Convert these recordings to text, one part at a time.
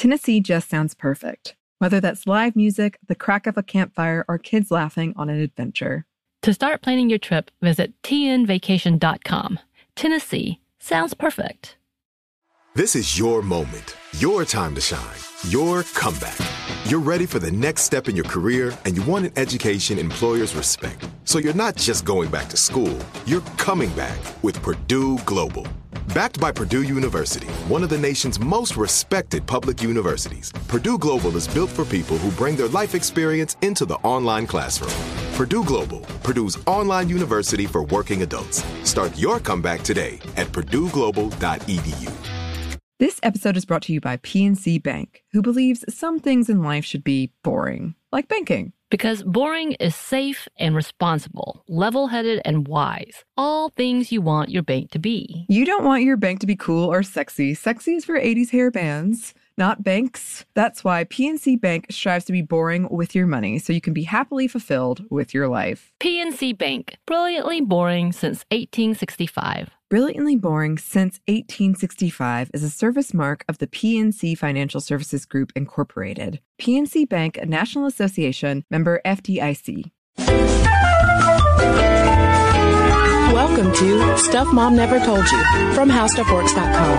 Tennessee just sounds perfect. Whether that's live music, the crack of a campfire, or kids laughing on an adventure. To start planning your trip, visit tnvacation.com. Tennessee sounds perfect. This is your moment, your time to shine, your comeback. You're ready for the next step in your career, and you want an education employers respect. So you're not just going back to school, you're coming back with Purdue Global. Backed by Purdue University, one of the nation's most respected public universities, Purdue Global is built for people who bring their life experience into the online classroom. Purdue Global, Purdue's online university for working adults. Start your comeback today at purdueglobal.edu. This episode is brought to you by PNC Bank, who believes some things in life should be boring, like banking. Because boring is safe and responsible, level-headed and wise. All things you want your bank to be. You don't want your bank to be cool or sexy. Sexy is for 80s hair bands, not banks. That's why PNC Bank strives to be boring with your money so you can be happily fulfilled with your life. PNC Bank, brilliantly boring since 1865. Brilliantly Boring Since 1865 is a service mark of the PNC Financial Services Group, Incorporated. PNC Bank, a National Association, member FDIC. Welcome to Stuff Mom Never Told You from HowStuffWorks.com.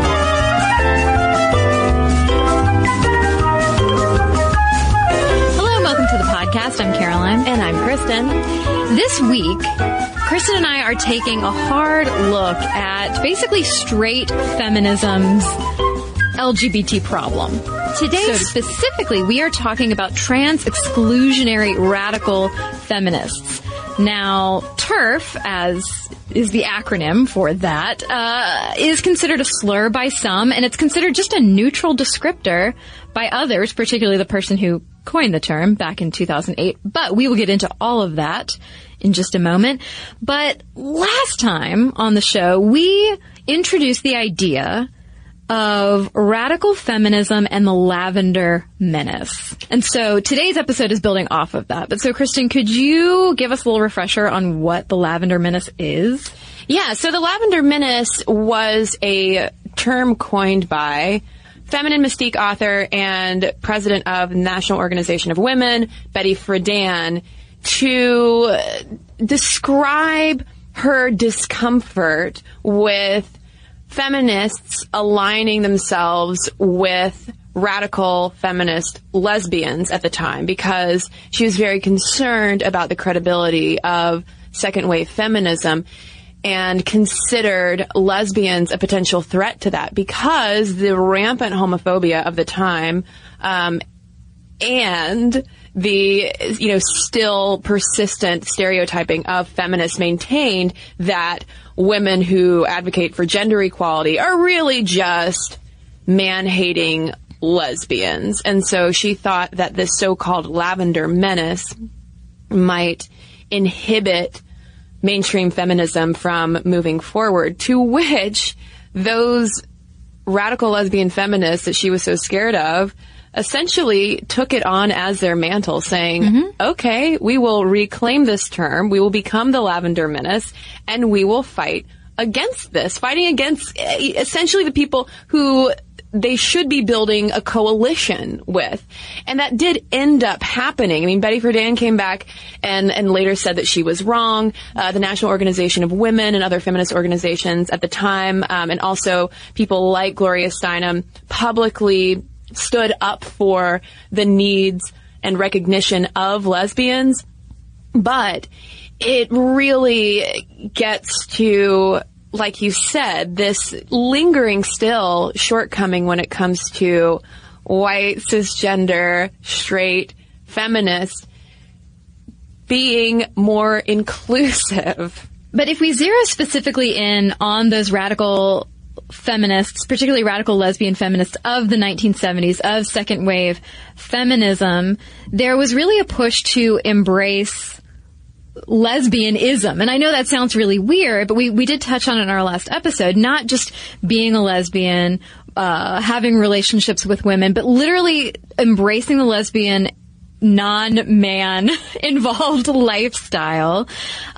Hello, welcome to the podcast. I'm Caroline. And I'm Kristen. This week, Kristen and I are taking a hard look at basically straight feminism's LGBT problem. Today, specifically, we are talking about trans-exclusionary radical feminists. Now, TERF, as is the acronym for that, is considered a slur by some, and it's considered just a neutral descriptor by others, particularly the person who coined the term back in 2008. But we will get into all of that in just a moment. But last time on the show, we introduced the idea of radical feminism and the Lavender Menace. And so today's episode is building off of that. But so, Kristen, could you give us a little refresher on what the Lavender Menace is? Yeah, so the Lavender Menace was a term coined by feminine mystique author and president of the National Organization of Women, Betty Friedan, to describe her discomfort with feminists aligning themselves with radical feminist lesbians at the time, because she was very concerned about the credibility of second wave feminism and considered lesbians a potential threat to that because the rampant homophobia of the time, and the, still persistent stereotyping of feminists maintained that women who advocate for gender equality are really just man-hating lesbians. And so she thought that this so-called Lavender Menace might inhibit mainstream feminism from moving forward, to which those radical lesbian feminists that she was so scared of essentially took it on as their mantle, saying, okay, we will reclaim this term, we will become the Lavender Menace, and we will fight against this, fighting against essentially the people who they should be building a coalition with. And that did end up happening. I mean, Betty Friedan came back and later said that she was wrong. The National Organization of Women and other feminist organizations at the time, and also people like Gloria Steinem, publicly stood up for the needs and recognition of lesbians. But it really gets to, like you said, this lingering still shortcoming when it comes to white, cisgender, straight, feminist being more inclusive. But if we zero specifically in on those radical feminists, particularly radical lesbian feminists of the 1970s, of second wave feminism, there was really a push to embrace lesbianism. And I know that sounds really weird, but we did touch on it in our last episode, not just being a lesbian, having relationships with women, but literally embracing the lesbian non-man involved lifestyle,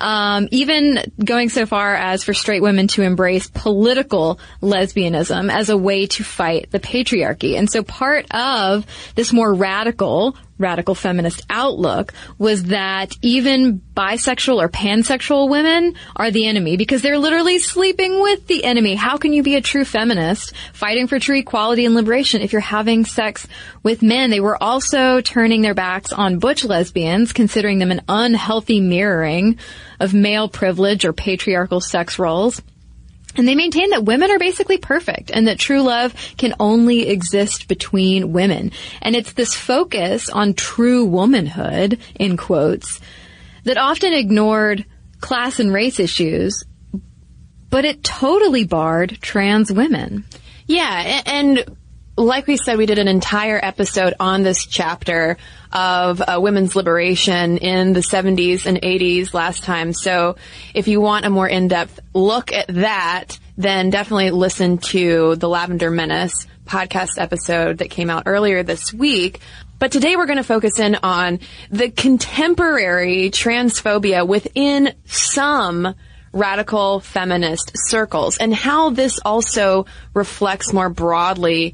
even going so far as for straight women to embrace political lesbianism as a way to fight the patriarchy. And so part of this more radical feminist outlook was that even bisexual or pansexual women are the enemy because they're literally sleeping with the enemy. How can you be a true feminist fighting for true equality and liberation if you're having sex with men? They were also turning their backs on butch lesbians, considering them an unhealthy mirroring of male privilege or patriarchal sex roles. And they maintain that women are basically perfect and that true love can only exist between women. And it's this focus on true womanhood, in quotes, that often ignored class and race issues, but it totally barred trans women. Yeah, and like we said, we did an entire episode on this chapter of women's liberation in the 70s and 80s last time. So if you want a more in-depth look at that, then definitely listen to the Lavender Menace podcast episode that came out earlier this week. But today we're going to focus in on the contemporary transphobia within some radical feminist circles and how this also reflects more broadly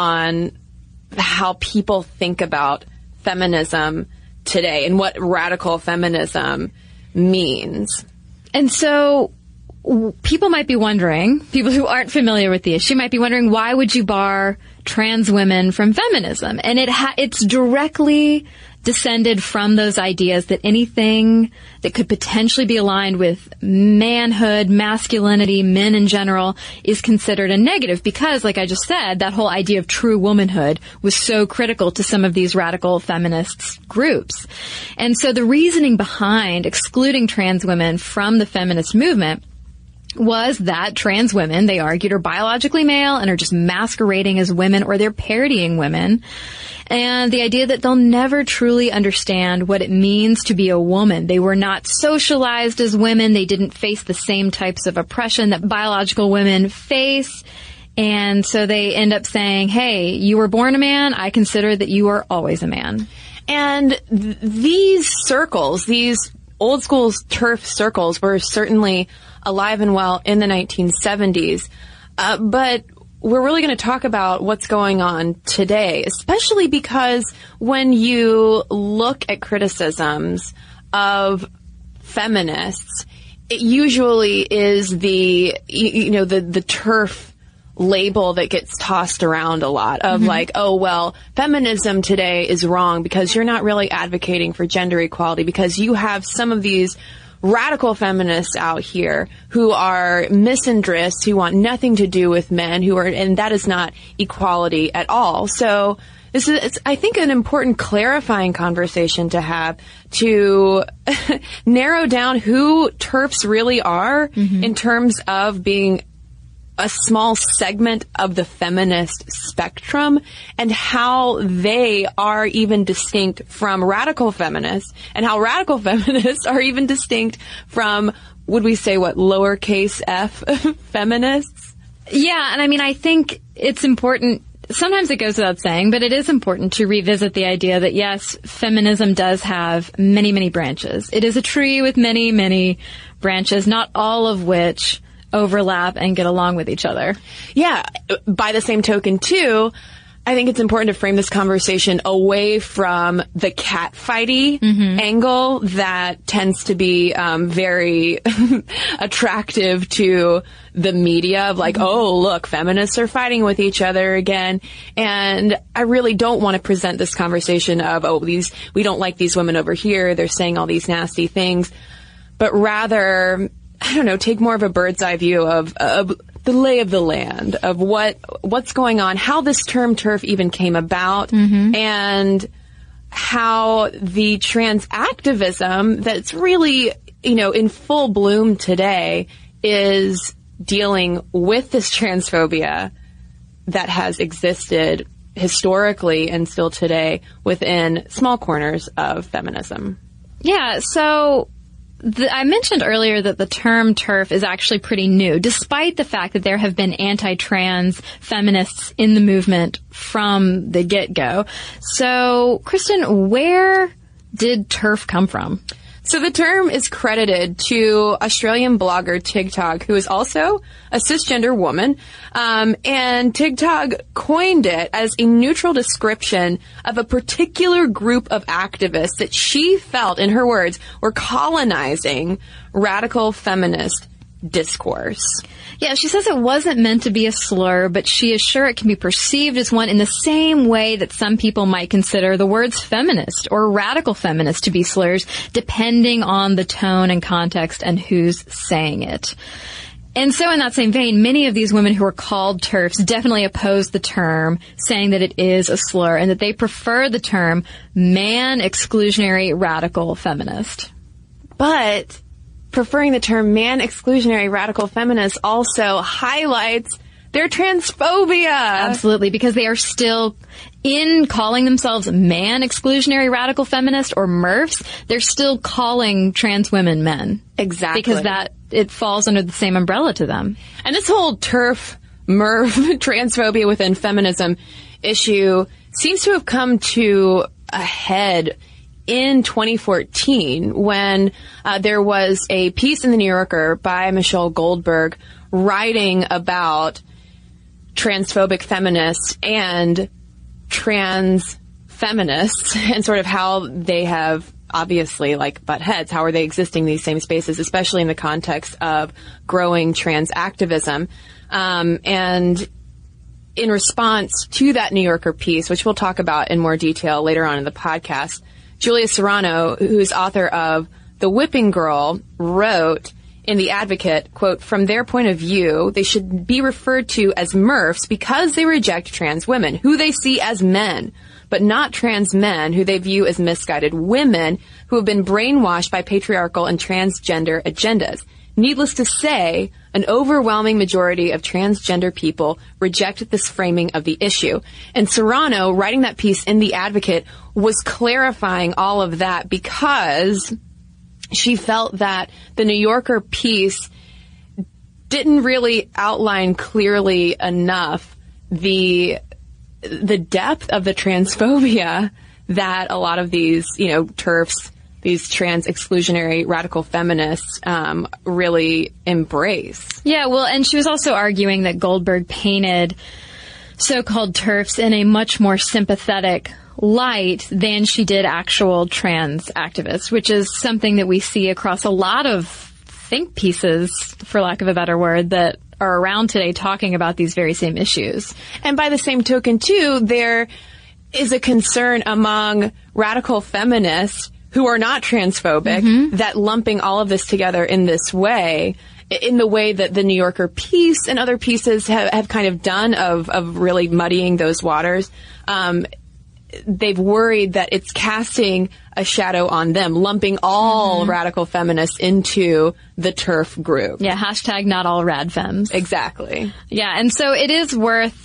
on how people think about feminism today and what radical feminism means. And so people might be wondering, people who aren't familiar with the issue might be wondering, why would you bar trans women from feminism? And it's directly descended from those ideas that anything that could potentially be aligned with manhood, masculinity, men in general, is considered a negative because, like I just said, that whole idea of true womanhood was so critical to some of these radical feminist groups. And so the reasoning behind excluding trans women from the feminist movement was that trans women, they argued, are biologically male and are just masquerading as women, or they're parodying women. And the idea that they'll never truly understand what it means to be a woman. They were not socialized as women. They didn't face the same types of oppression that biological women face. And so they end up saying, hey, you were born a man. I consider that you are always a man. And these circles, these old school TERF circles, were certainly alive and well in the 1970s. But we're really going to talk about what's going on today, especially because when you look at criticisms of feminists, it usually is the TERF label that gets tossed around a lot of like, oh, well, feminism today is wrong because you're not really advocating for gender equality because you have some of these radical feminists out here who are misandrists, who want nothing to do with men, and that is not equality at all. So this is, I think, an important clarifying conversation to have to narrow down who TERFs really are in terms of being a small segment of the feminist spectrum and how they are even distinct from radical feminists and how radical feminists are even distinct from, would we say, lowercase f feminists? Yeah, and I mean, I think it's important. Sometimes it goes without saying, but it is important to revisit the idea that, yes, feminism does have many, many branches. It is a tree with many, many branches, not all of which overlap and get along with each other. Yeah. By the same token, too, I think it's important to frame this conversation away from the catfighty angle that tends to be very attractive to the media of like, oh, look, feminists are fighting with each other again. And I really don't want to present this conversation of, oh, we don't like these women over here. They're saying all these nasty things. But rather, I don't know, take more of a bird's eye view of the lay of the land, of what's going on, how this term TERF even came about, and how the trans activism that's really, in full bloom today is dealing with this transphobia that has existed historically and still today within small corners of feminism. Yeah, so I mentioned earlier that the term TERF is actually pretty new, despite the fact that there have been anti-trans feminists in the movement from the get-go. So, Kristen, where did TERF come from? So the term is credited to Australian blogger Tig Tog, who is also a cisgender woman. And Tig Tog coined it as a neutral description of a particular group of activists that she felt, in her words, were colonizing radical feminist discourse. Yeah, she says it wasn't meant to be a slur, but she is sure it can be perceived as one in the same way that some people might consider the words feminist or radical feminist to be slurs, depending on the tone and context and who's saying it. And so in that same vein, many of these women who are called TERFs definitely oppose the term, saying that it is a slur and that they prefer the term man exclusionary radical feminist. But preferring the term man exclusionary radical feminist also highlights their transphobia. Absolutely, because they are still, in calling themselves man exclusionary radical feminist or MRFs, they're still calling trans women men. Exactly. Because it falls under the same umbrella to them. And this whole TERF, MRF, transphobia within feminism issue seems to have come to a head in 2014, when there was a piece in the New Yorker by Michelle Goldberg writing about transphobic feminists and trans feminists and sort of how they have obviously butt heads. How are they existing in these same spaces, especially in the context of growing trans activism? And in response to that New Yorker piece, which we'll talk about in more detail later on in the podcast, Julia Serrano, who's author of The Whipping Girl, wrote in The Advocate, quote, "From their point of view, they should be referred to as MRFs because they reject trans women, who they see as men, but not trans men who they view as misguided women who have been brainwashed by patriarchal and transgender agendas. Needless to say, an overwhelming majority of transgender people reject this framing of the issue." And Serrano, writing that piece in The Advocate, was clarifying all of that because she felt that the New Yorker piece didn't really outline clearly enough the depth of the transphobia that a lot of these, TERFs, these trans exclusionary radical feminists really embrace. Yeah, well, and she was also arguing that Goldberg painted so-called TERFs in a much more sympathetic light than she did actual trans activists, which is something that we see across a lot of think pieces, for lack of a better word, that are around today talking about these very same issues. And by the same token, too, there is a concern among radical feminists who are not transphobic that lumping all of this together in this way, in the way that the New Yorker piece and other pieces have kind of done of really muddying those waters, they've worried that it's casting a shadow on them, lumping all radical feminists into the TERF group. Yeah, hashtag not all rad femmes. Exactly. Yeah, and so it is worth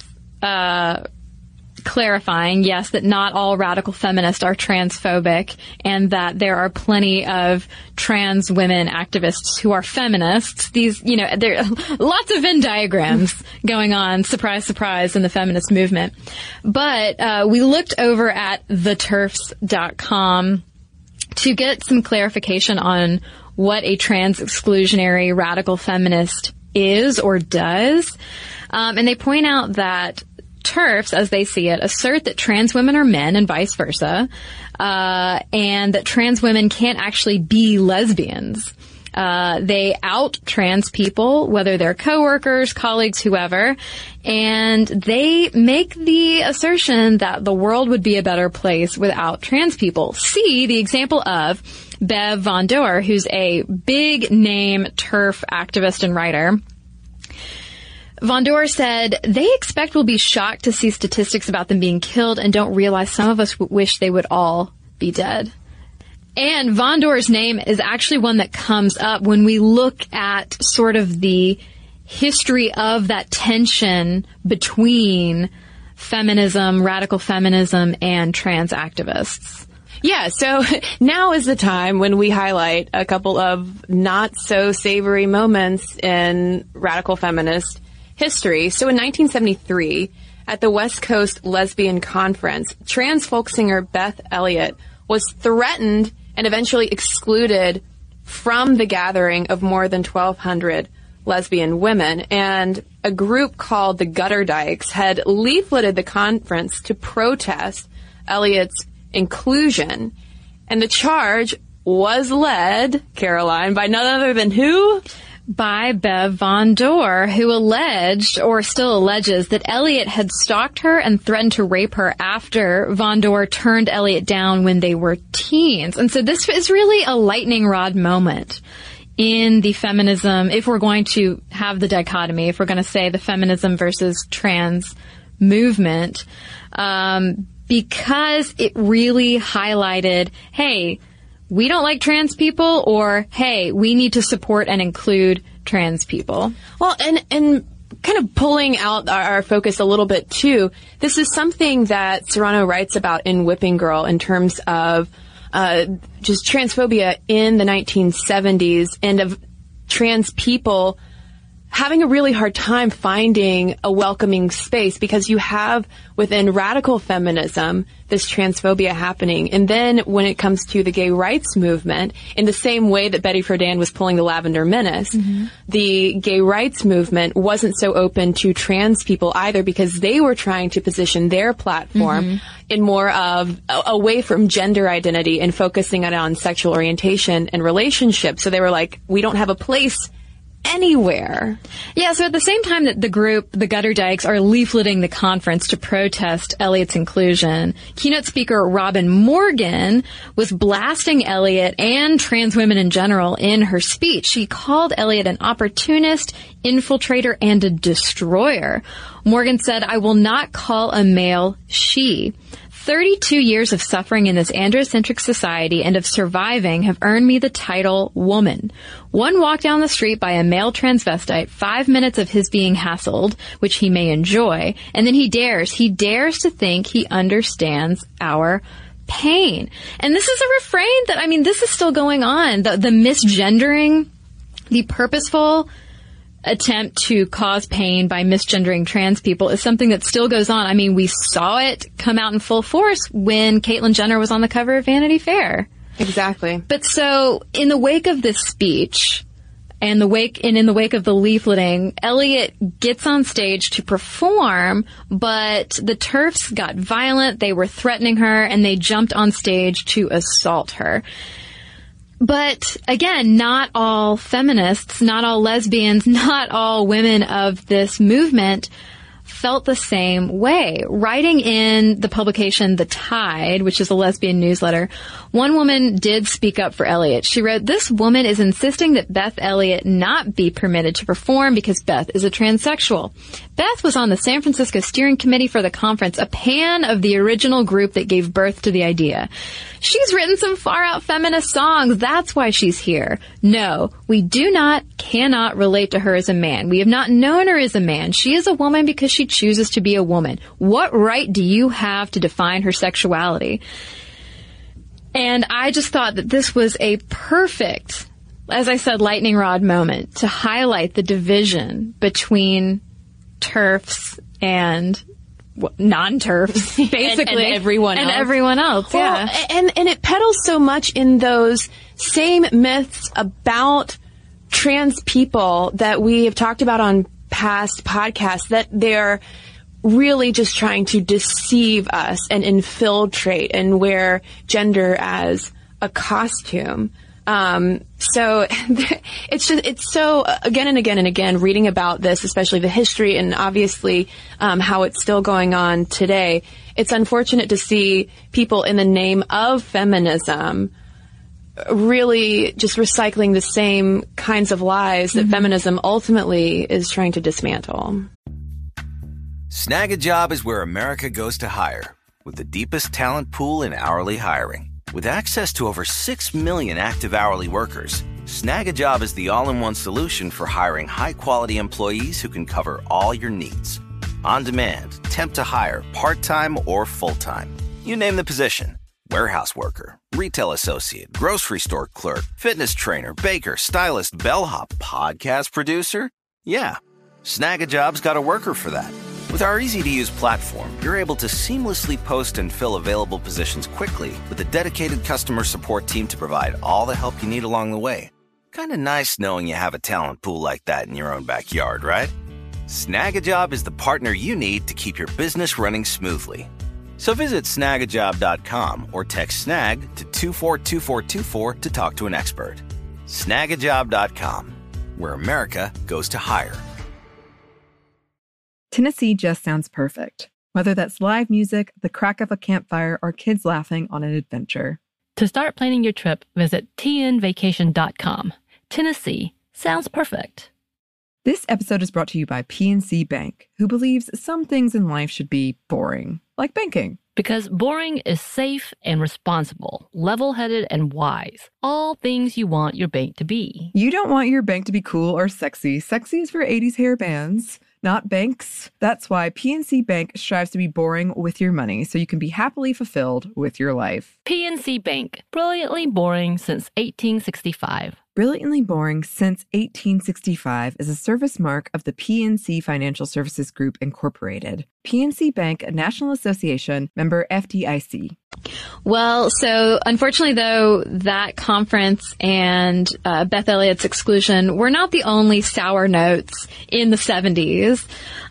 clarifying, yes, that not all radical feminists are transphobic and that there are plenty of trans women activists who are feminists. These, there are lots of Venn diagrams going on, surprise, surprise, in the feminist movement. But we looked over at theterfs.com to get some clarification on what a trans exclusionary radical feminist is or does. And they point out that TERFs, as they see it, assert that trans women are men and vice versa, and that trans women can't actually be lesbians. They out trans people, whether they're coworkers, colleagues, whoever, and they make the assertion that the world would be a better place without trans people. See the example of Bev Von Deur, who's a big name TERF activist and writer. Von Deur said, "They expect we'll be shocked to see statistics about them being killed and don't realize some of us wish they would all be dead." And Von Deur's name is actually one that comes up when we look at sort of the history of that tension between feminism, radical feminism, and trans activists. Yeah, so now is the time when we highlight a couple of not so savory moments in radical feminist history. So in 1973, at the West Coast Lesbian Conference, trans folk singer Beth Elliott was threatened and eventually excluded from the gathering of more than 1,200 lesbian women. And a group called the Gutter Dykes had leafleted the conference to protest Elliott's inclusion. And the charge was led, Caroline, by none other than who? By Bev Von Dor, who alleged, or still alleges, that Elliott had stalked her and threatened to rape her after Von Dor turned Elliott down when they were teens. And so this is really a lightning rod moment in the feminism, if we're going to have the dichotomy, if we're going to say the feminism versus trans movement, because it really highlighted, hey, we don't like trans people, or, hey, we need to support and include trans people. Well, and kind of pulling out our focus a little bit, too, this is something that Serrano writes about in Whipping Girl in terms of just transphobia in the 1970s and of trans people having a really hard time finding a welcoming space, because you have within radical feminism this transphobia happening. And then when it comes to the gay rights movement, in the same way that Betty Friedan was pulling the Lavender Menace, the gay rights movement wasn't so open to trans people either, because they were trying to position their platform in more of away from gender identity and focusing it on sexual orientation and relationships. So they were like, we don't have a place anywhere. Yeah, so at the same time that the group, the Gutter Dykes, are leafleting the conference to protest Elliott's inclusion, keynote speaker Robin Morgan was blasting Elliott and trans women in general in her speech. She called Elliott an opportunist, infiltrator, and a destroyer. Morgan said, "I will not call a male she. 32 years of suffering in this androcentric society and of surviving have earned me the title woman. One walk down the street by a male transvestite, 5 minutes of his being hassled, which he may enjoy, and then he dares to think he understands our pain." And this is a refrain that, I mean, this is still going on. The misgendering, the purposeful attempt to cause pain by misgendering trans people is something that still goes on. I mean, we saw it come out in full force when Caitlyn Jenner was on the cover of Vanity Fair. Exactly. But so, in the wake of this speech, and in the wake of the leafleting, Elliott gets on stage to perform, but the TERFs got violent, they were threatening her, and they jumped on stage to assault her. But again, not all feminists, not all lesbians, not all women of this movement felt the same way. Writing in the publication The Tide, which is a lesbian newsletter, one woman did speak up for Elliott. She wrote, "This woman is insisting that Beth Elliott not be permitted to perform because Beth is a transsexual. Beth was on the San Francisco steering committee for the conference, a pan of the original group that gave birth to the idea. She's written some far-out feminist songs. That's why she's here. No, we cannot relate to her as a man. We have not known her as a man. She is a woman because she chooses to be a woman. What right do you have to define her sexuality?" And I just thought that this was a perfect, as I said, lightning rod moment to highlight the division between TERFs and non-TERFs, basically. and everyone else. And everyone else, yeah. Well, and it peddles so much in those same myths about trans people that we have talked about on past podcasts, that they're really just trying to deceive us and infiltrate and wear gender as a costume. So it's so again and again and again reading about this, especially the history and obviously, how it's still going on today. It's unfortunate to see people in the name of feminism really just recycling the same kinds of lies that feminism ultimately is trying to dismantle. Snag a Job is where America goes to hire, with the deepest talent pool in hourly hiring. With access to over 6 million active hourly workers, Snag a Job is the all-in-one solution for hiring high-quality employees who can cover all your needs. On demand, temp to hire, part-time or full-time. You name the position, Warehouse worker, retail associate, grocery store clerk, fitness trainer, baker, stylist, bellhop, podcast producer? Yeah, Snag-a-Job's got a worker for that. With our easy-to-use platform, you're able to seamlessly post and fill available positions quickly with a dedicated customer support team to provide all the help you need along the way. Kind of nice knowing you have a talent pool like that in your own backyard, right? Snag-a-Job is the partner you need to keep your business running smoothly. So visit snagajob.com or text snag to 242424 to talk to an expert. Snagajob.com, where America goes to hire. Tennessee just sounds perfect, whether that's live music, the crack of a campfire, or kids laughing on an adventure. To start planning your trip, visit tnvacation.com. Tennessee sounds perfect. This episode is brought to you by PNC Bank, who believes some things in life should be boring, like banking. Because boring is safe and responsible, level-headed and wise. All things you want your bank to be. You don't want your bank to be cool or sexy. Sexy is for 80s hair bands, not banks. That's why PNC Bank strives to be boring with your money so you can be happily fulfilled with your life. PNC Bank, brilliantly boring since 1865. Brilliantly Boring Since 1865 is a service mark of the PNC Financial Services Group, Incorporated. PNC Bank, a National Association, member FDIC. Well, so unfortunately, though, that conference and Beth Elliott's exclusion were not the only sour notes in the 70s.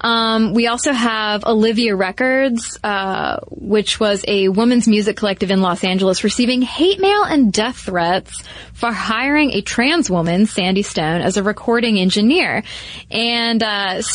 We also have Olivia Records, which was a women's music collective in Los Angeles, receiving hate mail and death threats for hiring a trans woman, Sandy Stone, as a recording engineer. And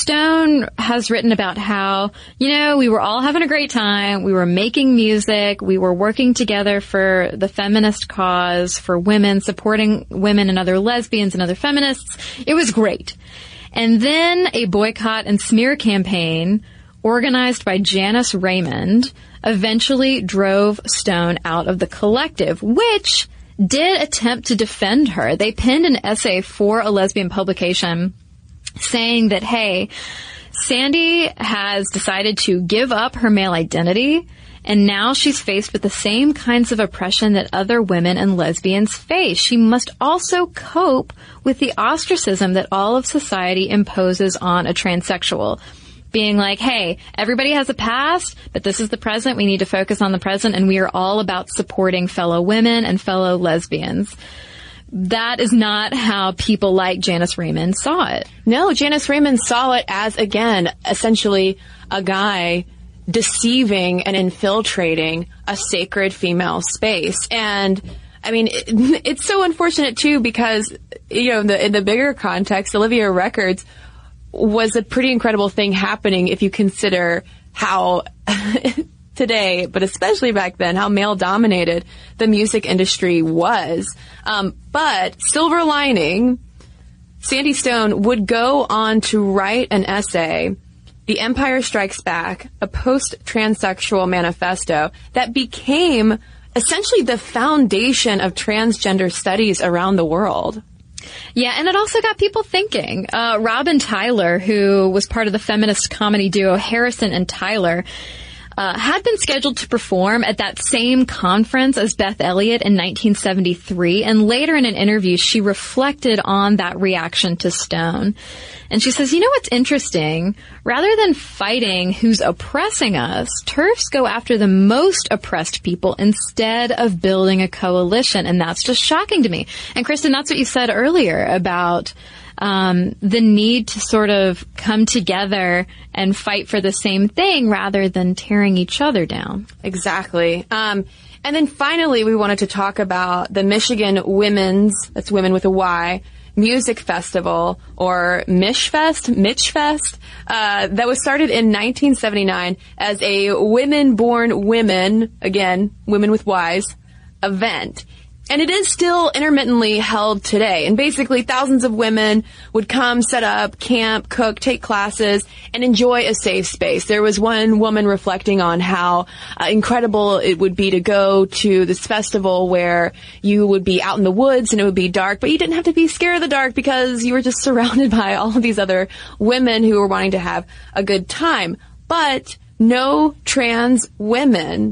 Stone has written about how, we were all having a great time. We were making music. We were working together for the feminist cause, for women, supporting women and other lesbians and other feminists. It was great. And then a boycott and smear campaign organized by Janice Raymond eventually drove Stone out of the collective, which did attempt to defend her. They penned an essay for a lesbian publication saying that, hey, Sandy has decided to give up her male identity, and now she's faced with the same kinds of oppression that other women and lesbians face. She must also cope with the ostracism that all of society imposes on a transsexual. Being like, hey, everybody has a past, but this is the present. We need to focus on the present, and we are all about supporting fellow women and fellow lesbians. That is not how people like Janice Raymond saw it. No, Janice Raymond saw it as, again, essentially a guy deceiving and infiltrating a sacred female space. And I mean, it's so unfortunate too, because, in the bigger context, Olivia Records was a pretty incredible thing happening if you consider how today, but especially back then, how male dominated the music industry was. But silver lining, Sandy Stone would go on to write an essay, The Empire Strikes Back, a post-transsexual manifesto that became essentially the foundation of transgender studies around the world. Yeah, and it also got people thinking. Robin Tyler, who was part of the feminist comedy duo Harrison and Tyler, had been scheduled to perform at that same conference as Beth Elliott in 1973, and later in an interview, she reflected on that reaction to Stone. And she says, what's interesting? Rather than fighting who's oppressing us, TERFs go after the most oppressed people instead of building a coalition, and that's just shocking to me. And Kristen, that's what you said earlier about the need to sort of come together and fight for the same thing rather than tearing each other down. Exactly. And then finally, we wanted to talk about the Michigan Women's, that's women with a Y, Music Festival, or Mitchfest, that was started in 1979 as a women-born women, again, women with Ys, event. And it is still intermittently held today. And basically, thousands of women would come, set up, camp, cook, take classes, and enjoy a safe space. There was one woman reflecting on how incredible it would be to go to this festival where you would be out in the woods and it would be dark, but you didn't have to be scared of the dark because you were just surrounded by all of these other women who were wanting to have a good time. But no trans women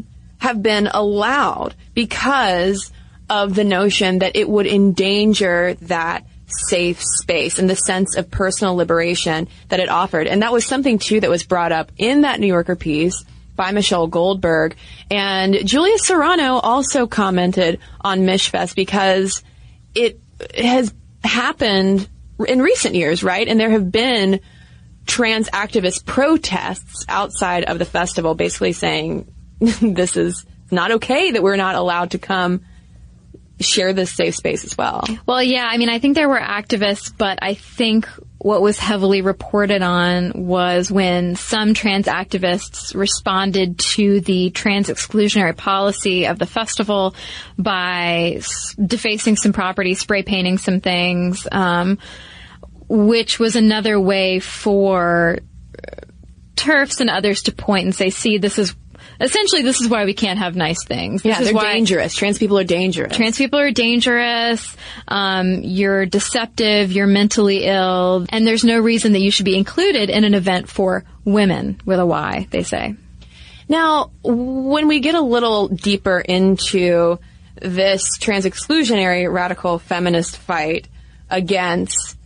have been allowed because of the notion that it would endanger that safe space and the sense of personal liberation that it offered. And that was something, too, that was brought up in that New Yorker piece by Michelle Goldberg. And Julia Serrano also commented on Mishfest because it has happened in recent years, right? And there have been trans activist protests outside of the festival basically saying this is not okay, that we're not allowed to come share this safe space as well. Well, yeah, I mean, I think there were activists, but I think what was heavily reported on was when some trans activists responded to the trans exclusionary policy of the festival by defacing some property, spray painting some things, which was another way for TERFs and others to point and say, see, this is why we can't have nice things. Yeah, they're dangerous. Trans people are dangerous. Trans people are dangerous. You're deceptive. You're mentally ill. And there's no reason that you should be included in an event for women with a Y, they say. Now, when we get a little deeper into this trans exclusionary radical feminist fight against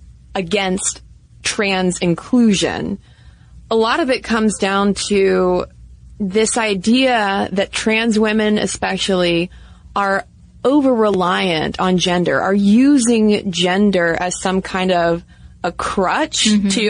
trans inclusion, a lot of it comes down to this idea that trans women especially are over-reliant on gender, are using gender as some kind of a crutch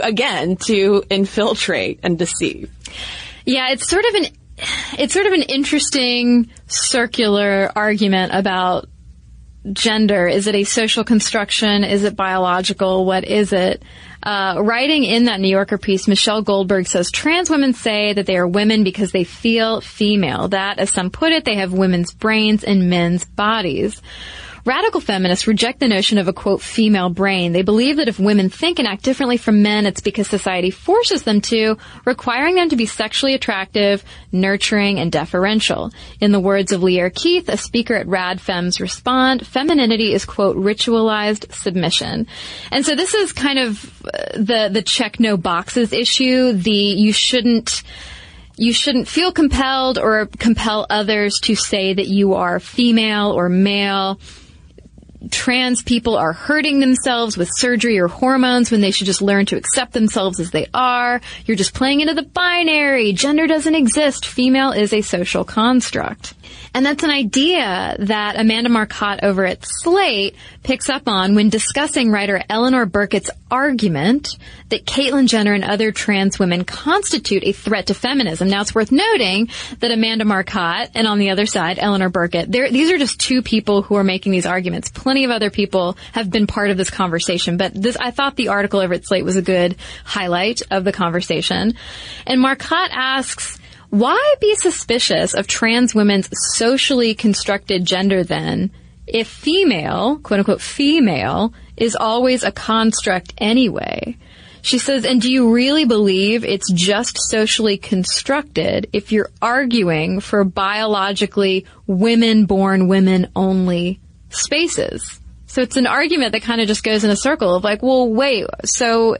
to infiltrate and deceive. Yeah, it's sort of an interesting circular argument about gender. Is it a social construction? Is it biological? What is it? Writing in that New Yorker piece, Michelle Goldberg says, trans women say that they are women because they feel female. That, as some put it, they have women's brains in men's bodies. Radical feminists reject the notion of a, quote, female brain. They believe that if women think and act differently from men, it's because society forces them to, requiring them to be sexually attractive, nurturing, and deferential. In the words of Lierre Keith, a speaker at Rad Femmes Respond, femininity is, quote, ritualized submission. And so this is kind of the check no boxes issue, you shouldn't feel compelled or compel others to say that you are female or male. Trans people are hurting themselves with surgery or hormones when they should just learn to accept themselves as they are. You're just playing into the binary. Gender doesn't exist. Female is a social construct. And that's an idea that Amanda Marcotte over at Slate picks up on when discussing writer Eleanor Burkett's argument that Caitlyn Jenner and other trans women constitute a threat to feminism. Now, it's worth noting that Amanda Marcotte and on the other side, Eleanor Burkett, these are just two people who are making these arguments. Plenty of other people have been part of this conversation, but I thought the article over at Slate was a good highlight of the conversation. And Marcotte asks, why be suspicious of trans women's socially constructed gender then, if female, quote unquote female, is always a construct anyway? She says, and do you really believe it's just socially constructed if you're arguing for biologically women-born, women-only spaces? So it's an argument that kind of just goes in a circle of like, well, wait, so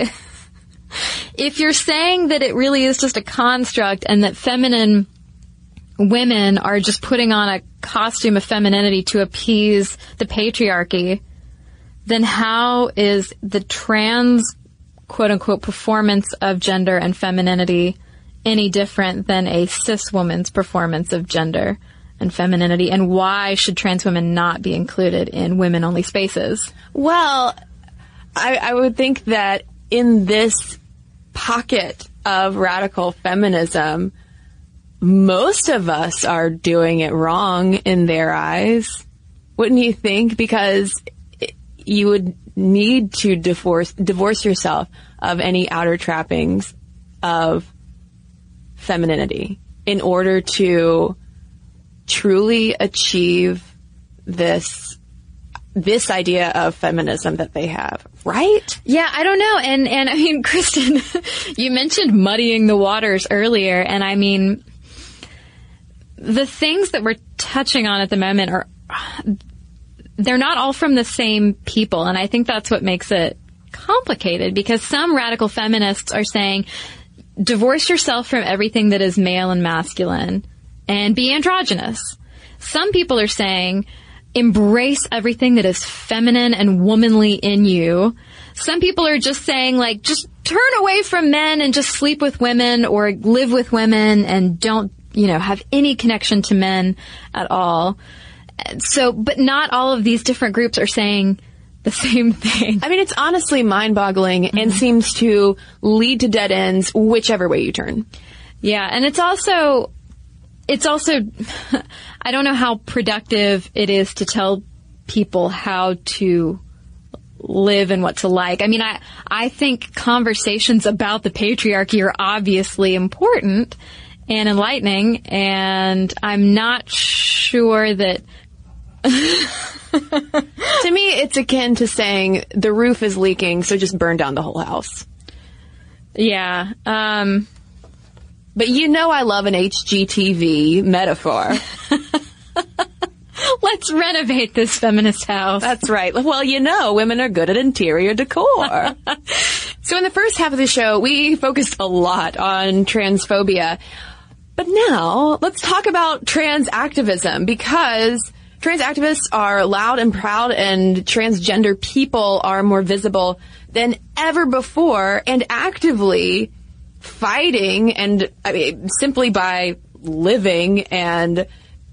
if you're saying that it really is just a construct and that feminine women are just putting on a costume of femininity to appease the patriarchy, then how is the trans, quote-unquote, performance of gender and femininity any different than a cis woman's performance of gender and femininity? And why should trans women not be included in women-only spaces? Well, I would think that in this pocket of radical feminism, most of us are doing it wrong in their eyes. Wouldn't you think? Because you would need to divorce yourself of any outer trappings of femininity in order to truly achieve this idea of feminism that they have, right? Yeah, I don't know. And I mean, Kristen, you mentioned muddying the waters earlier, and I mean, the things that we're touching on at the moment they're not all from the same people, and I think that's what makes it complicated, because some radical feminists are saying, divorce yourself from everything that is male and masculine and be androgynous. Some people are saying, embrace everything that is feminine and womanly in you. Some people are just saying, like, just turn away from men and just sleep with women or live with women and don't, have any connection to men at all. So, but not all of these different groups are saying the same thing. I mean, it's honestly mind-boggling and seems to lead to dead ends whichever way you turn. Yeah, and it's also, I don't know how productive it is to tell people how to live and what to like. I mean, I think conversations about the patriarchy are obviously important and enlightening, and I'm not sure that... To me, it's akin to saying the roof is leaking, so just burn down the whole house. Yeah. But I love an HGTV metaphor. Let's renovate this feminist house. That's right. Well, women are good at interior decor. So in the first half of the show, we focused a lot on transphobia. But now, let's talk about trans activism, because trans activists are loud and proud, and transgender people are more visible than ever before and actively fighting, and simply by living and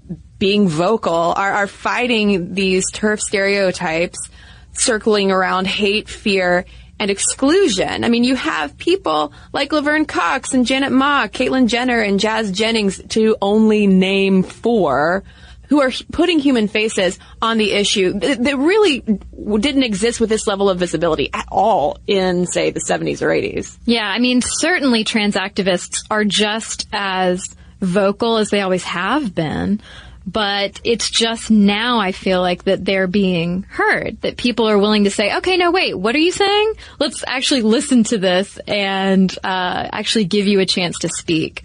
being vocal, are fighting these TERF stereotypes circling around hate, fear, and exclusion. I mean, you have people like Laverne Cox and Janet Mock, Caitlyn Jenner, and Jazz Jennings, to only name 4, who are putting human faces on the issue that really didn't exist with this level of visibility at all in, say, the 70s or 80s. Yeah, I mean, certainly trans activists are just as vocal as they always have been. But it's just now, I feel like, that they're being heard, that people are willing to say, okay, no, wait, what are you saying? Let's actually listen to this and actually give you a chance to speak.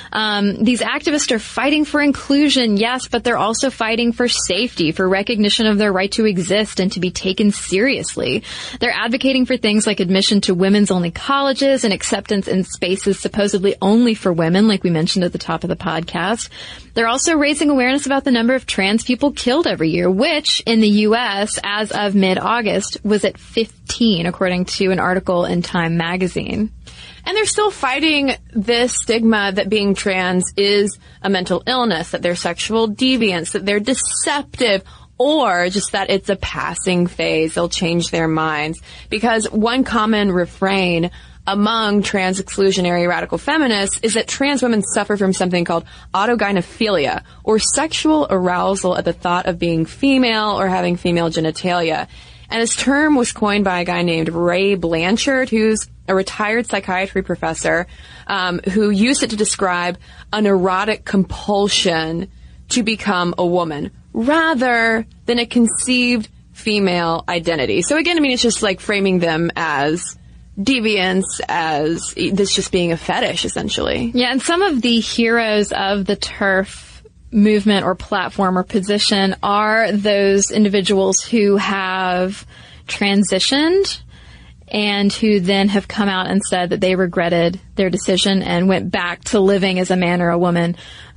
These activists are fighting for inclusion, yes, but they're also fighting for safety, for recognition of their right to exist and to be taken seriously. They're advocating for things like admission to women's-only colleges and acceptance in spaces supposedly only for women, like we mentioned at the top of the podcast. They're also raising awareness about the number of trans people killed every year, which in the U.S., as of mid-August, was at 15, according to an article in Time magazine. And they're still fighting this stigma that being trans is a mental illness, that they're sexual deviants, that they're deceptive, or just that it's a passing phase. They'll change their minds. Because one common refrain among trans exclusionary radical feminists is that trans women suffer from something called autogynephilia, or sexual arousal at the thought of being female or having female genitalia. And this term was coined by a guy named Ray Blanchard, who's a retired psychiatry professor, who used it to describe an erotic compulsion to become a woman rather than a conceived female identity. So again, I mean, it's just like framing them as deviance, as this just being a fetish, essentially. Yeah, and some of the heroes of the TERF movement or platform or position are those individuals who have transitioned and who then have come out and said that they regretted their decision and went back to living as a man or a woman.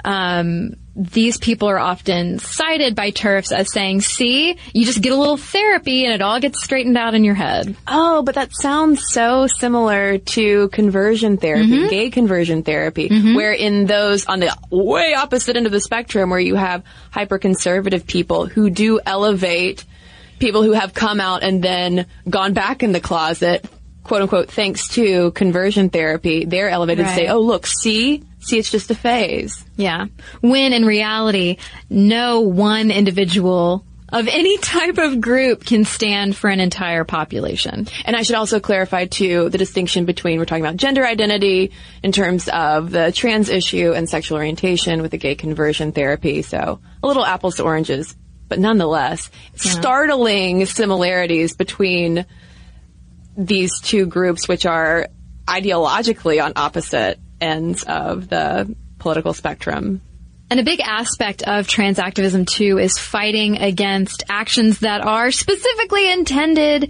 These people are often cited by TERFs as saying, see, you just get a little therapy and it all gets straightened out in your head. Oh, but that sounds so similar to conversion therapy, gay conversion therapy, where in those on the way opposite end of the spectrum, where you have hyper-conservative people who do elevate people who have come out and then gone back in the closet, quote unquote, thanks to conversion therapy, they're elevated to say, oh, look, see, it's just a phase. Yeah. When in reality, no one individual of any type of group can stand for an entire population. And I should also clarify, too, the distinction between, we're talking about gender identity in terms of the trans issue and sexual orientation with the gay conversion therapy. So a little apples to oranges, but nonetheless, startling similarities between these two groups, which are ideologically on opposite ends of the political spectrum. And a big aspect of trans activism, too, is fighting against actions that are specifically intended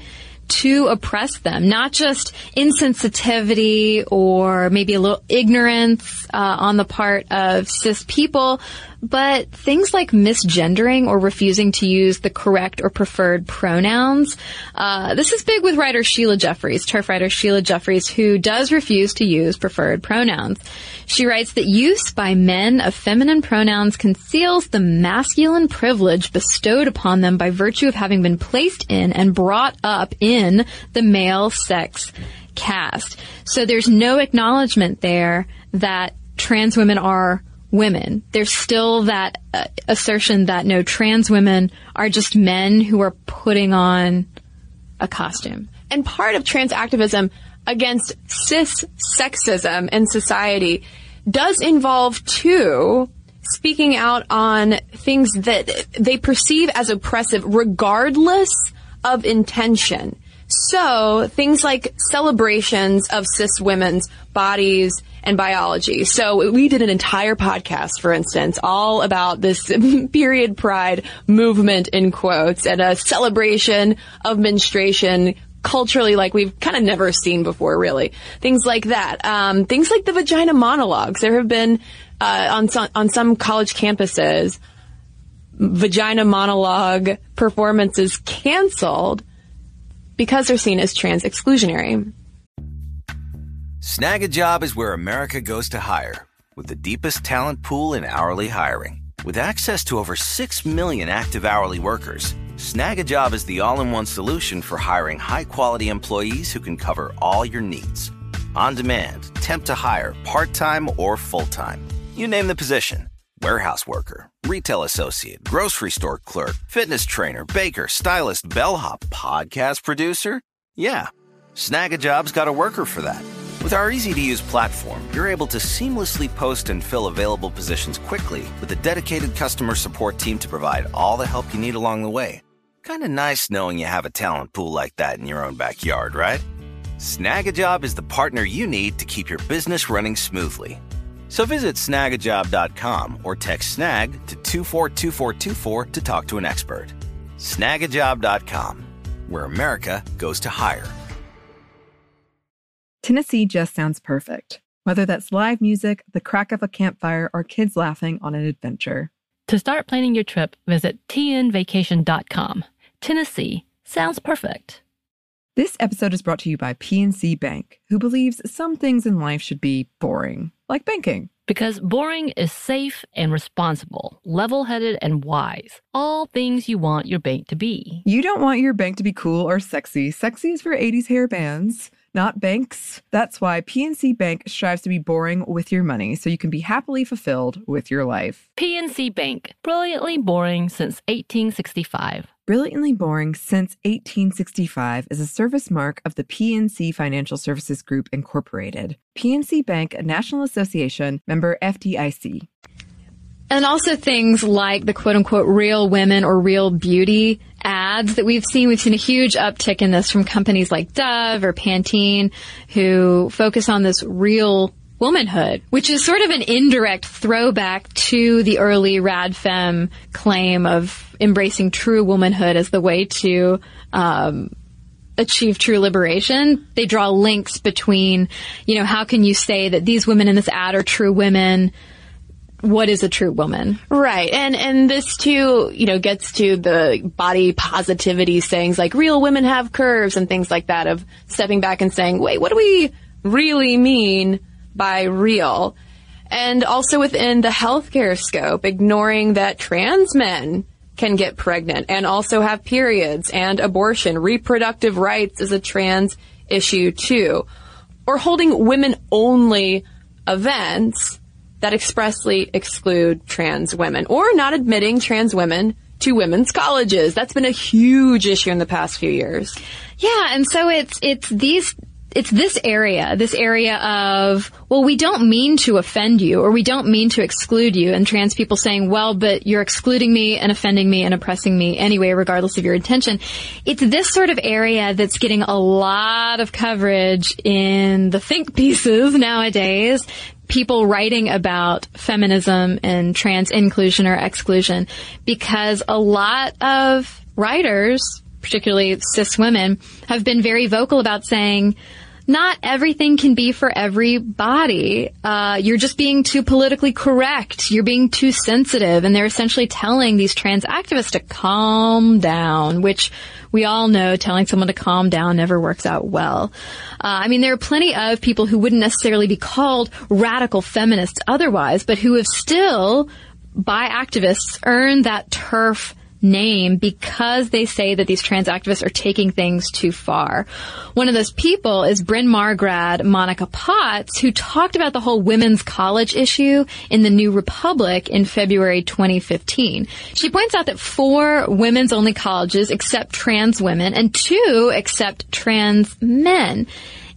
to oppress them, not just insensitivity or maybe a little ignorance on the part of cis people, but things like misgendering or refusing to use the correct or preferred pronouns. This is big with writer Sheila Jeffries, turf writer Sheila Jeffries, who does refuse to use preferred pronouns. She writes that use by men of feminine pronouns conceals the masculine privilege bestowed upon them by virtue of having been placed in and brought up in the male sex caste. So there's no acknowledgement there that trans women are women. There's still that assertion that no, trans women are just men who are putting on a costume. And part of trans activism against cis sexism in society does involve, too, speaking out on things that they perceive as oppressive regardless of intention. So things like celebrations of cis women's bodies and biology. So we did an entire podcast, for instance, all about this period pride movement in quotes and a celebration of menstruation culturally like we've kind of never seen before, really. Things like that. Things like the vagina monologues. There have been on some college campuses vagina monologue performances canceled because they're seen as trans exclusionary. Snag a Job is where America goes to hire, with the deepest talent pool in hourly hiring. With access to over 6 million active hourly workers, Snag a Job is the all-in-one solution for hiring high-quality employees who can cover all your needs. On demand, temp to hire, part-time or full-time. You name the position. Warehouse worker, retail associate, grocery store clerk, fitness trainer, baker, stylist, bellhop, podcast producer. Yeah, Snag a Job's got a worker for that. With our easy-to-use platform, you're able to seamlessly post and fill available positions quickly with a dedicated customer support team to provide all the help you need along the way. Kind of nice knowing you have a talent pool like that in your own backyard, right? Snag a Job is the partner you need to keep your business running smoothly. So visit snagajob.com or text SNAG to 242424 to talk to an expert. Snagajob.com, where America goes to hire. Tennessee just sounds perfect. Whether that's live music, the crack of a campfire, or kids laughing on an adventure. To start planning your trip, visit tnvacation.com. Tennessee sounds perfect. This episode is brought to you by PNC Bank, who believes some things in life should be boring, like banking. Because boring is safe and responsible, level-headed and wise. All things you want your bank to be. You don't want your bank to be cool or sexy. Sexy is for 80s hair bands, not banks. That's why PNC Bank strives to be boring with your money so you can be happily fulfilled with your life. PNC Bank, brilliantly boring since 1865. Brilliantly Boring Since 1865 is a service mark of the PNC Financial Services Group, Incorporated. PNC Bank, a National Association, member FDIC. And also things like the quote-unquote real women or real beauty ads that we've seen. We've seen a huge uptick in this from companies like Dove or Pantene who focus on this real womanhood, which is sort of an indirect throwback to the early Rad Femme claim of embracing true womanhood as the way to achieve true liberation. They draw links between, how can you say that these women in this ad are true women? What is a true woman? Right. And this too, gets to the body positivity sayings like real women have curves and things like that, of stepping back and saying, wait, what do we really mean by real? And also within the healthcare scope, ignoring that trans men can get pregnant and also have periods and abortion. Reproductive rights is a trans issue too. Or holding women-only events that expressly exclude trans women, or not admitting trans women to women's colleges. That's been a huge issue in the past few years. Yeah, and so it's this area of, well, we don't mean to offend you, or we don't mean to exclude you, and trans people saying, well, but you're excluding me and offending me and oppressing me anyway, regardless of your intention. It's this sort of area that's getting a lot of coverage in the think pieces nowadays. People writing about feminism and trans inclusion or exclusion, because a lot of writers, particularly cis women, have been very vocal about saying, not everything can be for everybody. You're just being too politically correct. You're being too sensitive. And they're essentially telling these trans activists to calm down, which we all know telling someone to calm down never works out well. There are plenty of people who wouldn't necessarily be called radical feminists otherwise, but who have still, by activists, earned that TERF name because they say that these trans activists are taking things too far. One of those people is Bryn Mawr grad Monica Potts, who talked about the whole women's college issue in the New Republic in February 2015. She points out that 4 women's-only colleges accept trans women and 2 accept trans men.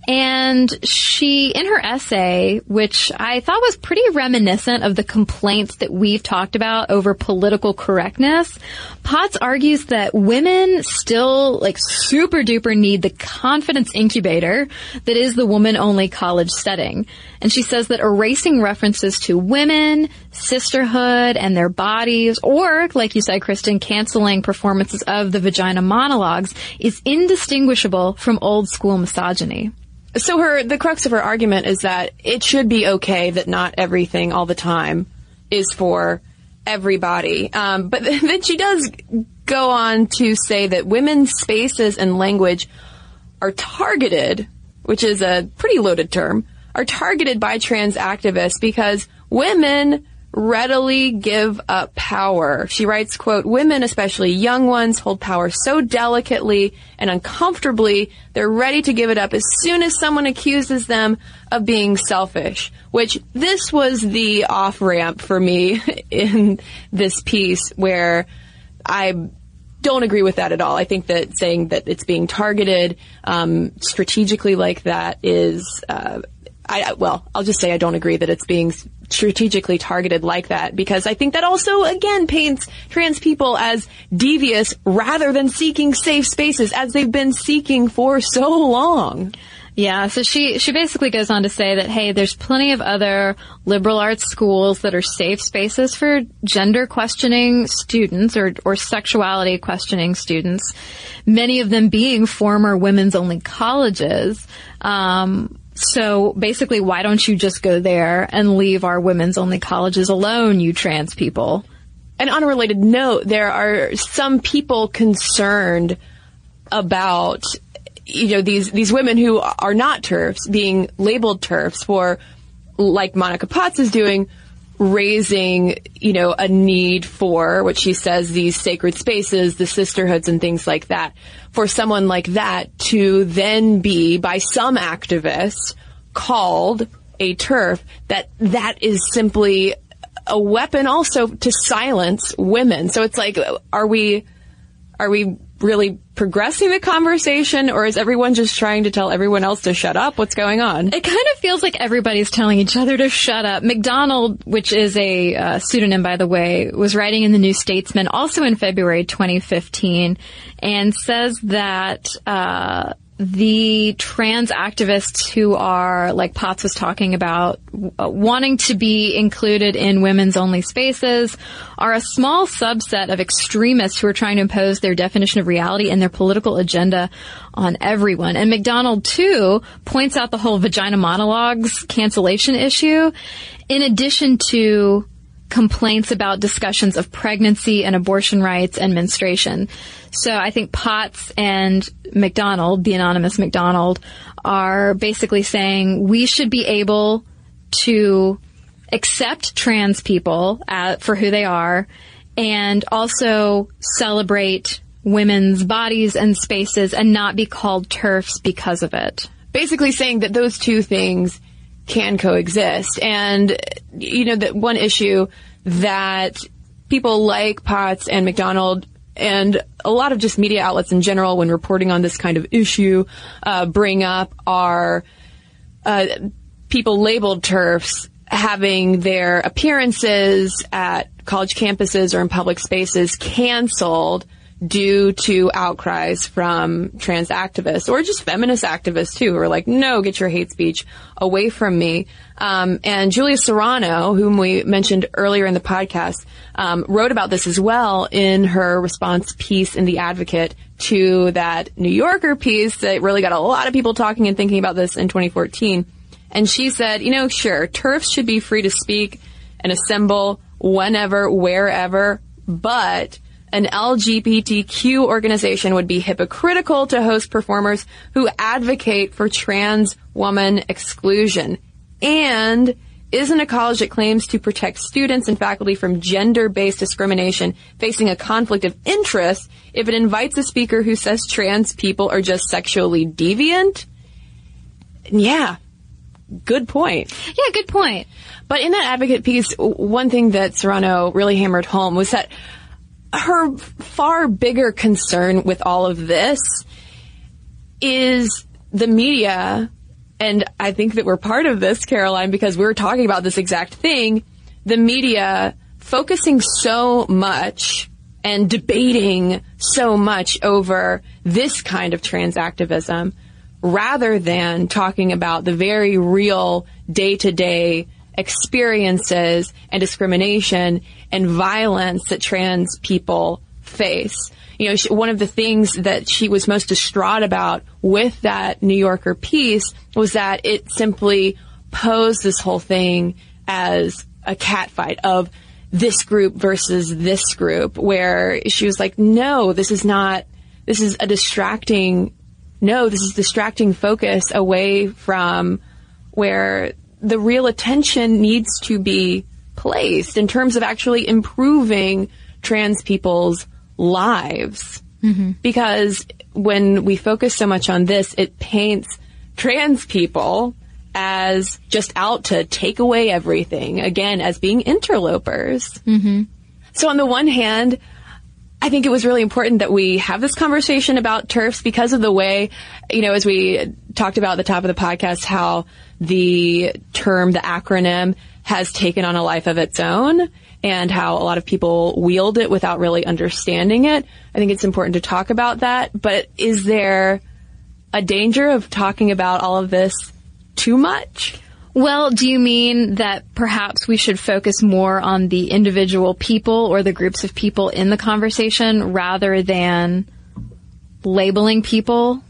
And she, in her essay, which I thought was pretty reminiscent of the complaints that we've talked about over political correctness, Potts argues that women still, super duper need the confidence incubator that is the woman-only college setting. And she says that erasing references to women, sisterhood, and their bodies, or, like you said, Kristen, canceling performances of the vagina monologues is indistinguishable from old-school misogyny. So the crux of her argument is that it should be okay that not everything all the time is for everybody. But then she does go on to say that women's spaces and language are targeted, which is a pretty loaded term, are targeted by trans activists because women readily give up power. She writes, quote, "Women, especially young ones, hold power so delicately and uncomfortably, they're ready to give it up as soon as someone accuses them of being selfish," which this was the off-ramp for me in this piece where I don't agree with that at all. I think that saying that it's being targeted strategically like that is, I'll just say I don't agree that it's being strategically targeted like that, because I think that also, again, paints trans people as devious rather than seeking safe spaces as they've been seeking for so long. Yeah, so she basically goes on to say that, hey, there's plenty of other liberal arts schools that are safe spaces for gender questioning students or sexuality questioning students, many of them being former women's only colleges. So basically, why don't you just go there and leave our women's only colleges alone, you trans people? And on a related note, there are some people concerned about, these women who are not TERFs being labeled TERFs for, like Monica Potts is doing, raising, a need for what she says, these sacred spaces, the sisterhoods and things like that, for someone like that to then be, by some activists, called a TERF, that is simply a weapon also to silence women. So it's like, are we really progressing the conversation, or is everyone just trying to tell everyone else to shut up? What's going on? It kind of feels like everybody's telling each other to shut up. McDonald, which is a pseudonym, by the way, was writing in the New Statesman also in February 2015 and says that the trans activists who are, like Potts was talking about, wanting to be included in women's only spaces are a small subset of extremists who are trying to impose their definition of reality and their political agenda on everyone. And McDonald, too, points out the whole vagina monologues cancellation issue, in addition to complaints about discussions of pregnancy and abortion rights and menstruation. So I think Potts and McDonald, the anonymous McDonald, are basically saying we should be able to accept trans people for who they are and also celebrate women's bodies and spaces and not be called TERFs because of it. Basically saying that those two things can coexist. And, that one issue that people like Potts and McDonald and a lot of just media outlets in general, when reporting on this kind of issue, bring up are people labeled TERFs having their appearances at college campuses or in public spaces canceled due to outcries from trans activists or just feminist activists too, who are like, no, get your hate speech away from me. And Julia Serrano, whom we mentioned earlier in the podcast, wrote about this as well in her response piece in The Advocate to that New Yorker piece that really got a lot of people talking and thinking about this in 2014. And she said, sure, TERFs should be free to speak and assemble whenever, wherever, but an LGBTQ organization would be hypocritical to host performers who advocate for trans woman exclusion. And isn't a college that claims to protect students and faculty from gender-based discrimination facing a conflict of interest if it invites a speaker who says trans people are just sexually deviant? Yeah, good point. Yeah, good point. But in that Advocate piece, one thing that Serrano really hammered home was that her far bigger concern with all of this is the media, and I think that we're part of this, Caroline, because we're talking about this exact thing, the media focusing so much and debating so much over this kind of trans activism rather than talking about the very real day-to-day experiences and discrimination and violence that trans people face. One of the things that she was most distraught about with that New Yorker piece was that it simply posed this whole thing as a catfight of this group versus this group, where she was like, this is distracting focus away from where the real attention needs to be placed in terms of actually improving trans people's lives. Mm-hmm. Because when we focus so much on this, it paints trans people as just out to take away everything, again, as being interlopers. Mm-hmm. So on the one hand, I think it was really important that we have this conversation about TERFs because of the way, as we talked about at the top of the podcast, how the term, the acronym, has taken on a life of its own and how a lot of people wield it without really understanding it. I think it's important to talk about that. But is there a danger of talking about all of this too much? Well, do you mean that perhaps we should focus more on the individual people or the groups of people in the conversation rather than labeling people?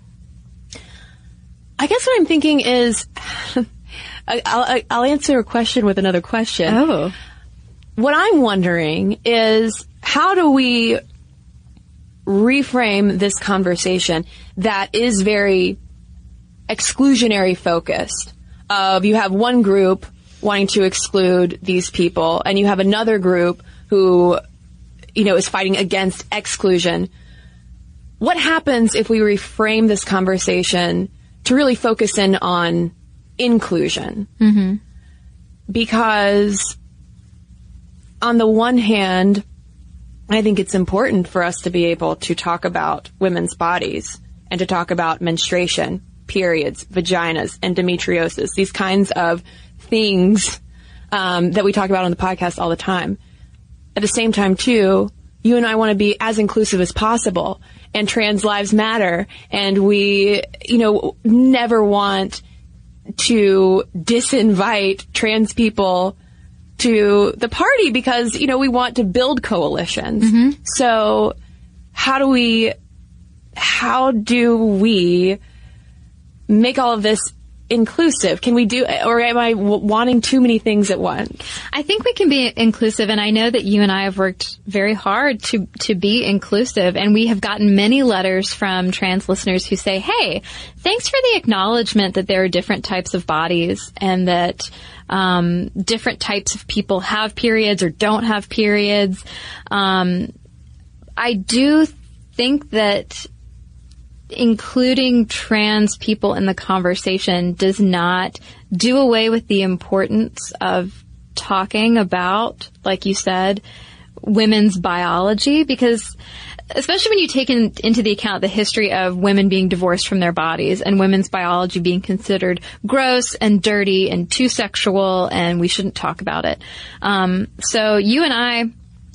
I guess what I'm thinking is, I'll answer a question with another question. Oh. What I'm wondering is, how do we reframe this conversation that is very exclusionary focused? You have one group wanting to exclude these people, and you have another group who, is fighting against exclusion. What happens if we reframe this conversation to really focus in on inclusion? Mm-hmm. Because on the one hand, I think it's important for us to be able to talk about women's bodies and to talk about menstruation, periods, vaginas, endometriosis, these kinds of things that we talk about on the podcast all the time. At the same time, too, you and I want to be as inclusive as possible, and trans lives matter, and we, never want to disinvite trans people to the party because, we want to build coalitions. Mm-hmm. So how do we make all of this inclusive? Can we do, or am I wanting too many things at once? I think we can be inclusive, and I know that you and I have worked very hard to be inclusive, and we have gotten many letters from trans listeners who say, hey, thanks for the acknowledgement that there are different types of bodies and that different types of people have periods or don't have periods. I do think that including trans people in the conversation does not do away with the importance of talking about, like you said, women's biology, because especially when you take into the account the history of women being divorced from their bodies and women's biology being considered gross and dirty and too sexual, and we shouldn't talk about it. So you and I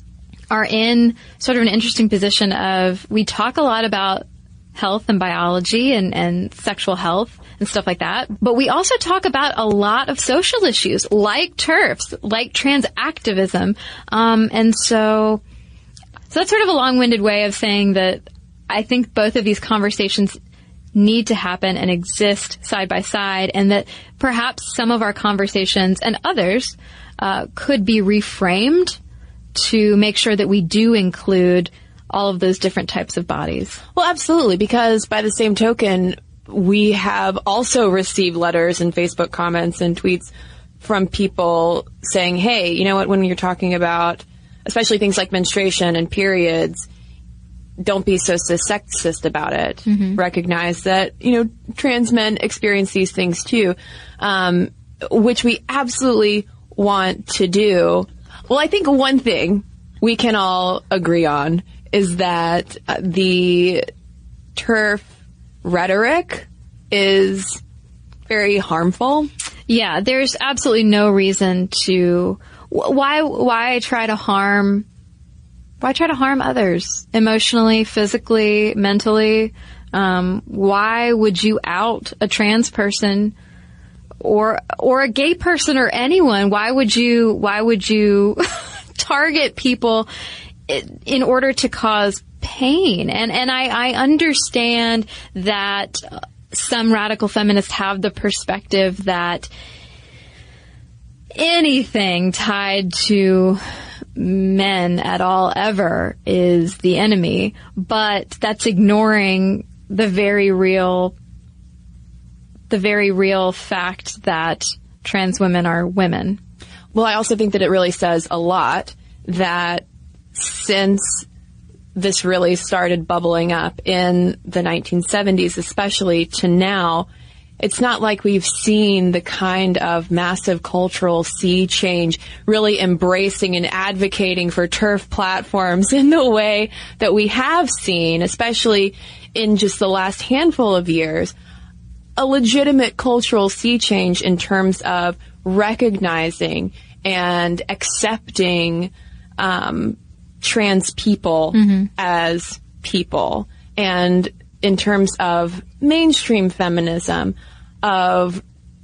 are in sort of an interesting position of, we talk a lot about health and biology and sexual health and stuff like that. But we also talk about a lot of social issues like TERFs, like trans activism. And so that's sort of a long-winded way of saying that I think both of these conversations need to happen and exist side by side, and that perhaps some of our conversations and others could be reframed to make sure that we do include all of those different types of bodies. Well, absolutely, because by the same token, we have also received letters and Facebook comments and tweets from people saying, hey, you know what, when you're talking about especially things like menstruation and periods, don't be so sexist about it. Mm-hmm. Recognize that, trans men experience these things too, which we absolutely want to do. Well, I think one thing we can all agree on is that the TERF rhetoric is very harmful. Yeah, there's absolutely no reason to... Why try to harm others emotionally, physically, mentally? Why would you out a trans person or a gay person or anyone? Why would you target people in order to cause pain? And I understand that some radical feminists have the perspective that anything tied to men at all ever is the enemy, but that's ignoring the very real fact that trans women are women. Well, I also think that it really says a lot that since this really started bubbling up in the 1970s, especially to now, it's not like we've seen the kind of massive cultural sea change really embracing and advocating for TERF platforms in the way that we have seen, especially in just the last handful of years. A legitimate cultural sea change in terms of recognizing and accepting trans people as people, and in terms of mainstream feminism, of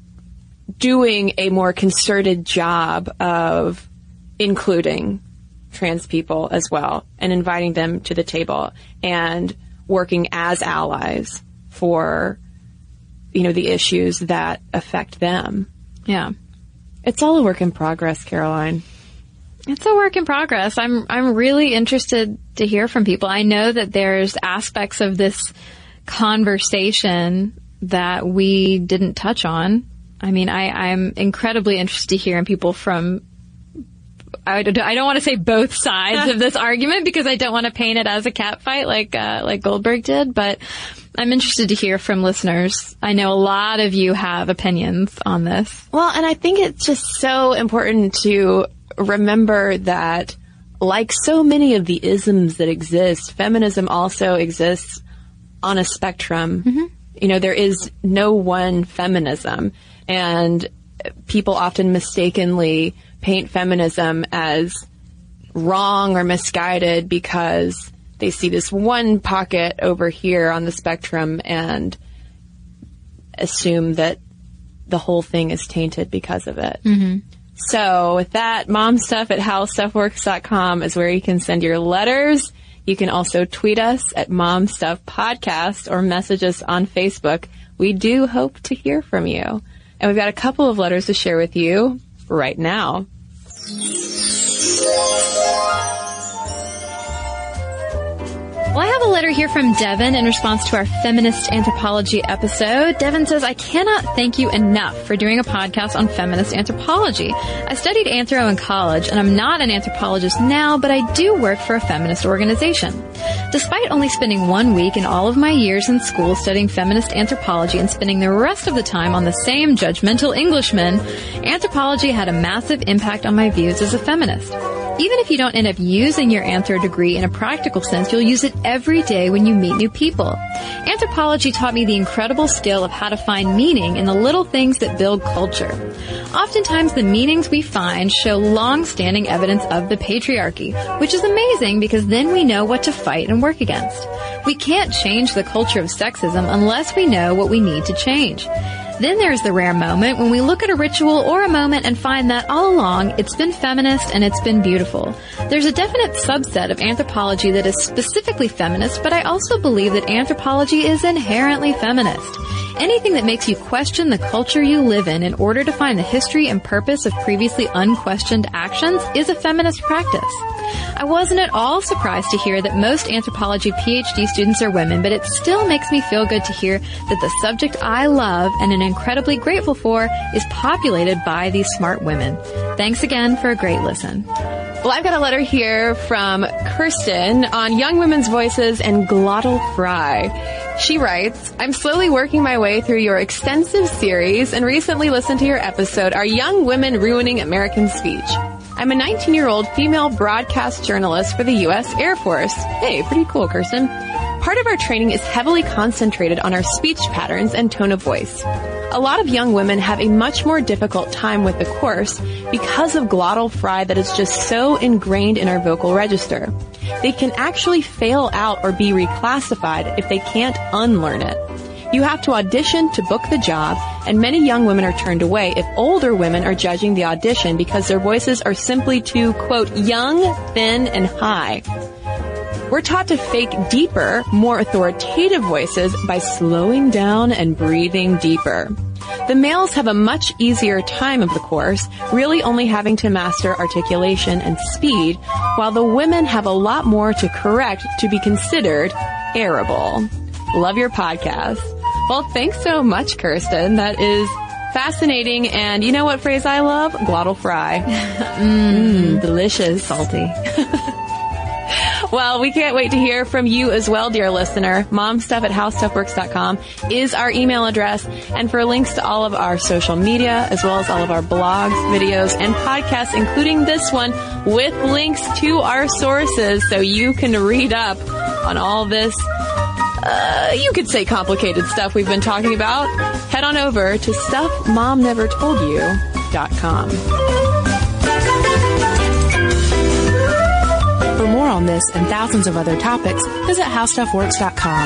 doing a more concerted job of including trans people as well and inviting them to the table and working as allies for, the issues that affect them. Yeah. It's all a work in progress, Caroline. It's a work in progress. I'm really interested to hear from people. I know that there's aspects of this conversation that we didn't touch on. I mean, I'm incredibly interested to hear people from, I don't want to say both sides of this argument because I don't want to paint it as a catfight like Goldberg did, but I'm interested to hear from listeners. I know a lot of you have opinions on this. Well, and I think it's just so important to remember that, like so many of the isms that exist, feminism also exists on a spectrum. Mm-hmm. There is no one feminism, and people often mistakenly paint feminism as wrong or misguided because they see this one pocket over here on the spectrum and assume that the whole thing is tainted because of it. Mm-hmm. So with that, momstuff@howstuffworks.com is where you can send your letters. You can also tweet us at momstuffpodcast or message us on Facebook. We do hope to hear from you. And we've got a couple of letters to share with you right now. Well, I have a letter here from Devin in response to our feminist anthropology episode. Devin says, I cannot thank you enough for doing a podcast on feminist anthropology. I studied anthro in college, and I'm not an anthropologist now, but I do work for a feminist organization. Despite only spending 1 week in all of my years in school studying feminist anthropology and spending the rest of the time on the same judgmental Englishmen, anthropology had a massive impact on my views as a feminist. Even if you don't end up using your anthro degree in a practical sense, you'll use it every day when you meet new people. Anthropology taught me the incredible skill of how to find meaning in the little things that build culture. Oftentimes, the meanings we find show long-standing evidence of the patriarchy, which is amazing because then we know what to fight and work against. We can't change the culture of sexism unless we know what we need to change. Then there's the rare moment when we look at a ritual or a moment and find that all along it's been feminist and it's been beautiful. There's a definite subset of anthropology that is specifically feminist, but I also believe that anthropology is inherently feminist. Anything that makes you question the culture you live in order to find the history and purpose of previously unquestioned actions is a feminist practice. I wasn't at all surprised to hear that most anthropology PhD students are women, but it still makes me feel good to hear that the subject I love and am incredibly grateful for is populated by these smart women. Thanks again for a great listen. Well, I've got a letter here from Kirsten on Young Women's Voices and Glottal Fry. She writes, I'm slowly working my way through your extensive series and recently listened to your episode, Are Young Women Ruining American Speech? I'm a 19-year-old female broadcast journalist for the U.S. Air Force. Hey, pretty cool, Kirsten. Part of our training is heavily concentrated on our speech patterns and tone of voice. A lot of young women have a much more difficult time with the course because of glottal fry that is just so ingrained in our vocal register. They can actually fail out or be reclassified if they can't unlearn it. You have to audition to book the job, and many young women are turned away if older women are judging the audition because their voices are simply too, quote, young, thin, and high. We're taught to fake deeper, more authoritative voices by slowing down and breathing deeper. The males have a much easier time of the course, really only having to master articulation and speed, while the women have a lot more to correct to be considered arable. Love your podcast. Well, thanks so much, Kirsten. That is fascinating. And you know what phrase I love? Glottal fry. Delicious. Salty. Well, we can't wait to hear from you as well, dear listener. momstuff@howstuffworks.com is our email address. And for links to all of our social media, as well as all of our blogs, videos, and podcasts, including this one, with links to our sources so you can read up on all this, you could say complicated stuff we've been talking about, head on over to stuffmomnevertoldyou.com. For more on this and thousands of other topics, visit howstuffworks.com.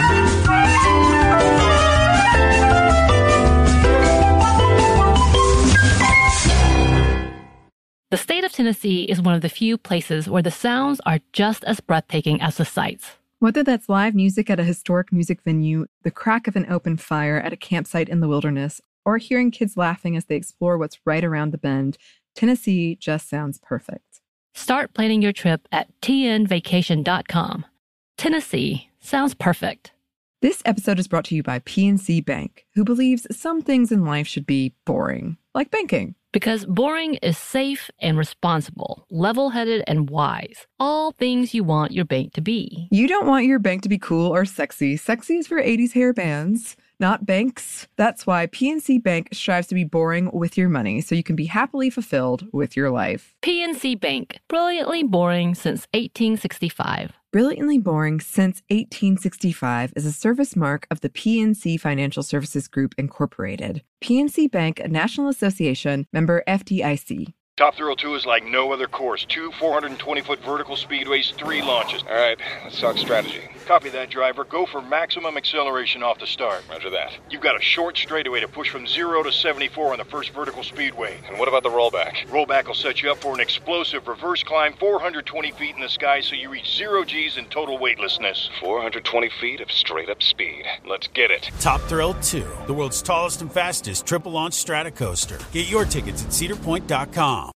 The state of Tennessee is one of the few places where the sounds are just as breathtaking as the sights. Whether that's live music at a historic music venue, the crack of an open fire at a campsite in the wilderness, or hearing kids laughing as they explore what's right around the bend, Tennessee just sounds perfect. Start planning your trip at tnvacation.com. Tennessee sounds perfect. This episode is brought to you by PNC Bank, who believes some things in life should be boring, like banking. Because boring is safe and responsible, level-headed and wise. All things you want your bank to be. You don't want your bank to be cool or sexy. Sexy is for 80s hair bands, not banks. That's why PNC Bank strives to be boring with your money so you can be happily fulfilled with your life. PNC Bank, brilliantly boring since 1865. Brilliantly Boring Since 1865 is a service mark of the PNC Financial Services Group, Incorporated. PNC Bank, a National Association, member FDIC. Top Thrill 2 is like no other course. 2 420-foot vertical speedways, 3 launches. All right, let's talk strategy. Copy that, driver. Go for maximum acceleration off the start. Roger that. You've got a short straightaway to push from 0 to 74 on the first vertical speedway. And what about the rollback? Rollback will set you up for an explosive reverse climb 420 feet in the sky so you reach 0 G's in total weightlessness. 420 feet of straight-up speed. Let's get it. Top Thrill 2, the world's tallest and fastest triple-launch strata coaster. Get your tickets at cedarpoint.com.